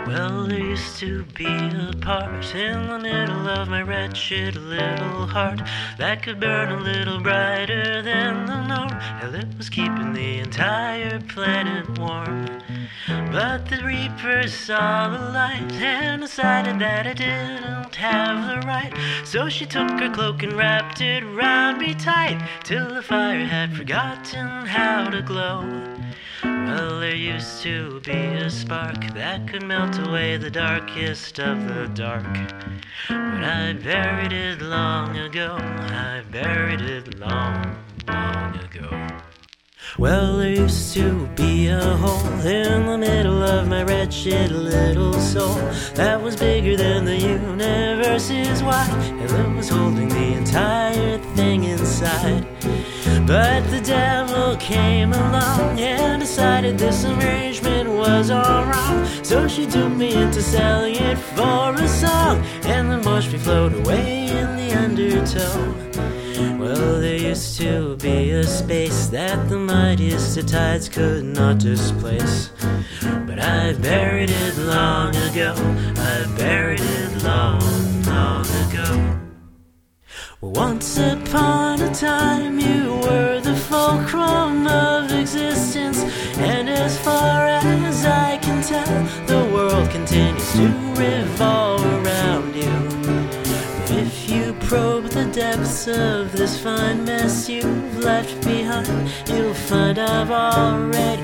Well, there used to be a part in the middle of my wretched little heart that could burn a little brighter than the norm. Hell, it was keeping the entire planet warm. But the Reaper saw the light and decided that I didn't have the right. So she took her cloak and wrapped it round me tight, till the fire had forgotten how to glow. Well, there used to be a spark that could melt away the darkest of the dark, but I buried it long ago. I buried it long, long ago. Well, there used to be a hole in the middle of my wretched little soul that was bigger than the universe is wide, and it was holding the entire thing inside. But the devil came along and decided this arrangement was all wrong. So she duped me into selling it for a song, and then watched me float away in the undertow. Well, there used to be a space that the mightiest of tides could not displace, but I buried it long ago. I buried it long, long ago. Once upon a time you were the fulcrum of existence, and as far as I can tell, the world continues to revolve around you. But if you probe the depths of this fine mess you've left behind, you'll find I've already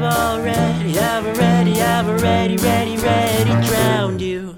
drowned you.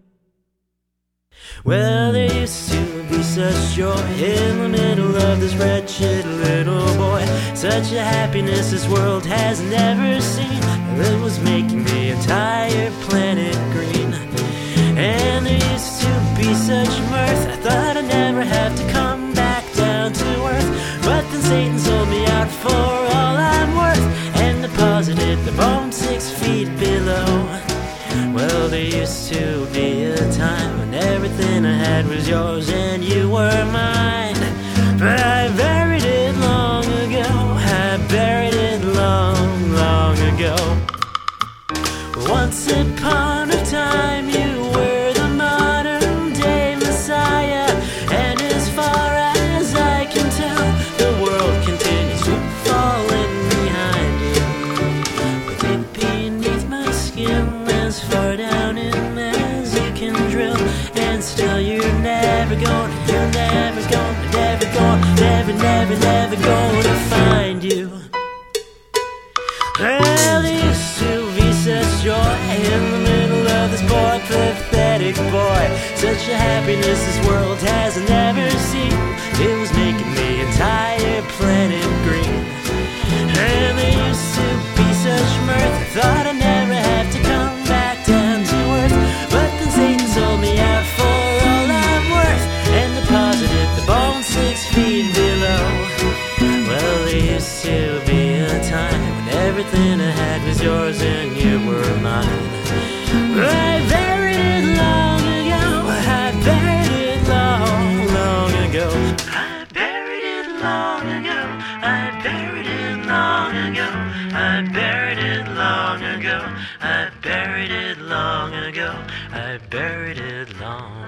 Well, there used to be such joy in the middle of this wretched little boy, such a happiness this world has never seen. It was making the entire planet green. And there used to be such mirth, I thought I'd never have to come back down to earth. But then Satan sold me out for all I'm worth, and deposited the bone 6 feet below. Well, there used to be a time when everything I had was yours and you were mine, but I buried it long ago. I buried it long, long ago. Once upon a time you were the modern day Messiah, and as far as I can tell, the world continues to fall in behind you. But deep beneath my skin, as far down in as you can drill, and still you're never gonna find you. Well, there used to be such joy in the middle of this poor, pathetic boy, such a happiness this world has never seen. It was making the entire planet green. And there used to be such mirth, I thought I'd never have to come back down to earth. But then Satan sold me out for all I'm worth, and deposited the bone 6 feet below. Well, there used to be a time when everything I had was yours and you were mine. I buried it long ago. I buried it long, long ago. I buried it long ago. I buried it long ago. I buried it long ago. I buried it long ago. I buried it long